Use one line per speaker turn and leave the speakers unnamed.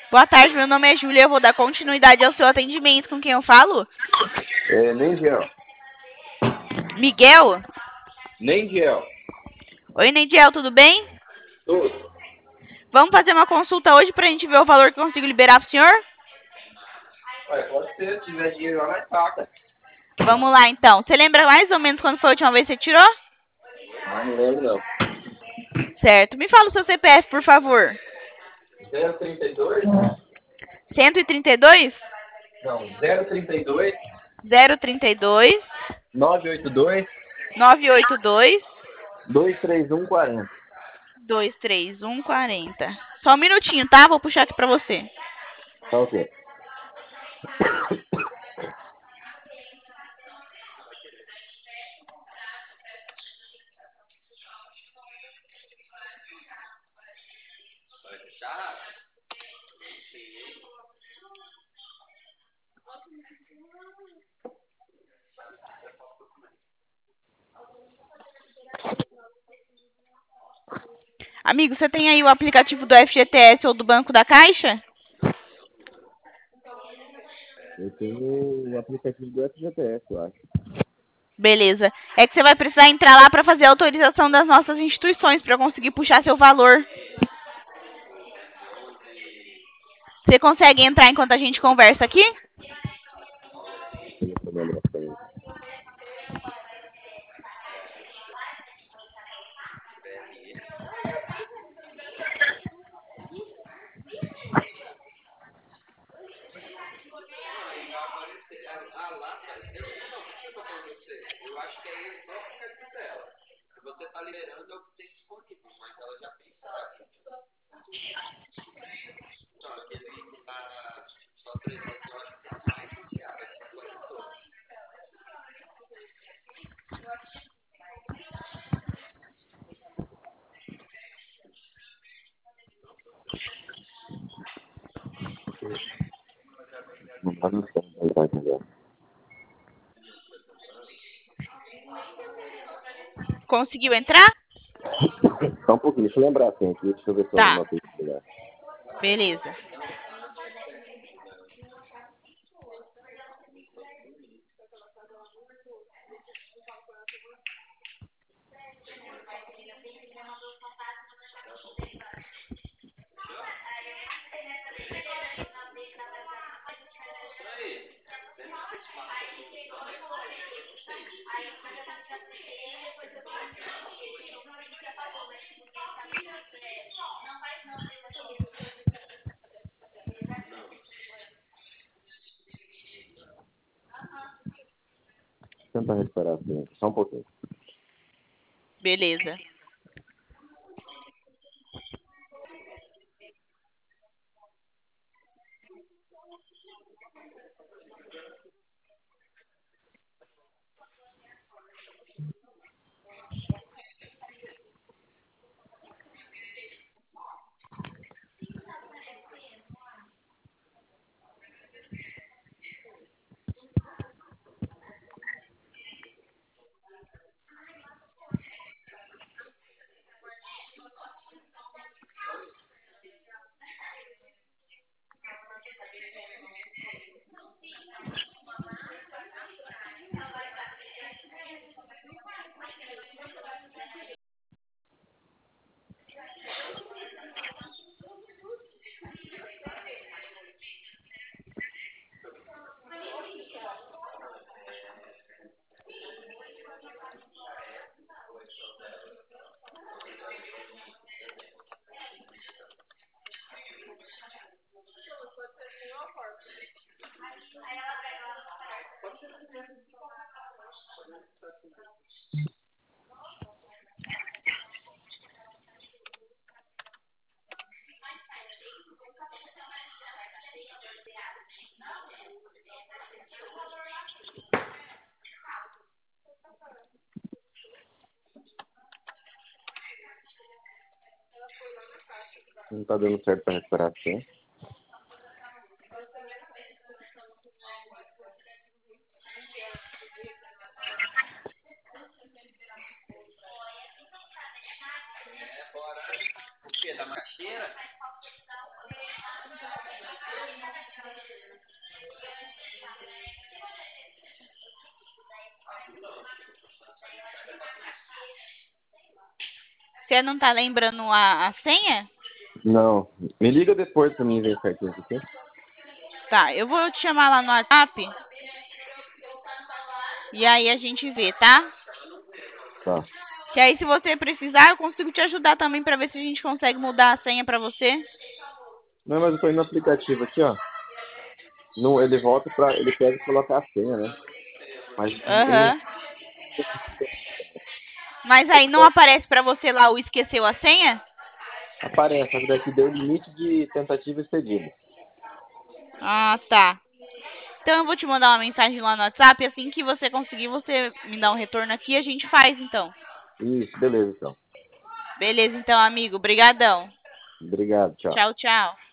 Boa tarde, meu nome é Júlia. Eu vou dar continuidade ao seu atendimento. Com quem eu falo?
Nendiel.
Miguel?
Nendiel.
Oi, Neidiel, tudo bem?
Tudo.
Vamos fazer uma consulta hoje pra gente ver o valor que eu consigo liberar pro senhor?
Ué, pode ser, se tiver dinheiro lá, nós saca.
Vamos lá, então. Você lembra mais ou menos quando foi a última vez que você tirou?
Ah, não lembro não.
Certo. Me fala o seu CPF, por favor.
032?
132?
Não, 032
032
982
982
23140.
23140. Só um minutinho, tá? Vou puxar aqui pra você.
Tá ok.
Amigo, você tem aí o aplicativo do FGTS ou do Banco da Caixa?
Eu tenho o aplicativo do FGTS, eu acho.
Beleza. É que você vai precisar entrar lá para fazer a autorização das nossas instituições para conseguir puxar seu valor. Você consegue entrar enquanto a gente conversa aqui?
Eu não tô lembrando pra mim. Não tá no celular agora.
Conseguiu entrar?
Só um pouquinho, deixa eu lembrar assim aqui. Deixa eu ver se eu
Tá.
anotei o lugar.
Beleza.
Deixa eu tentar recuperar assim. Só um pouquinho.
Beleza.
Não tá dando certo pra recuperar assim.
Você não tá lembrando a senha?
Não. Me liga depois pra mim ver certinho aqui.
Tá, eu vou te chamar lá no WhatsApp. E aí a gente vê, tá?
Tá.
Que aí se você precisar, eu consigo te ajudar também pra ver se a gente consegue mudar a senha pra você.
Não, mas eu tô indo no aplicativo aqui, ó. No, ele volta pra. Ele pede colocar a senha, né? Mas ele não
Aham. Mas aí não aparece pra você lá o esqueceu a senha?
aparece, só que daqui deu limite de tentativa excedida.
Ah, tá. Então eu vou te mandar uma mensagem lá no WhatsApp. Assim que você conseguir, você me dá um retorno aqui e a gente faz, então.
Isso, beleza então.
Beleza, então, amigo. Brigadão.
Obrigado, tchau.
Tchau, tchau.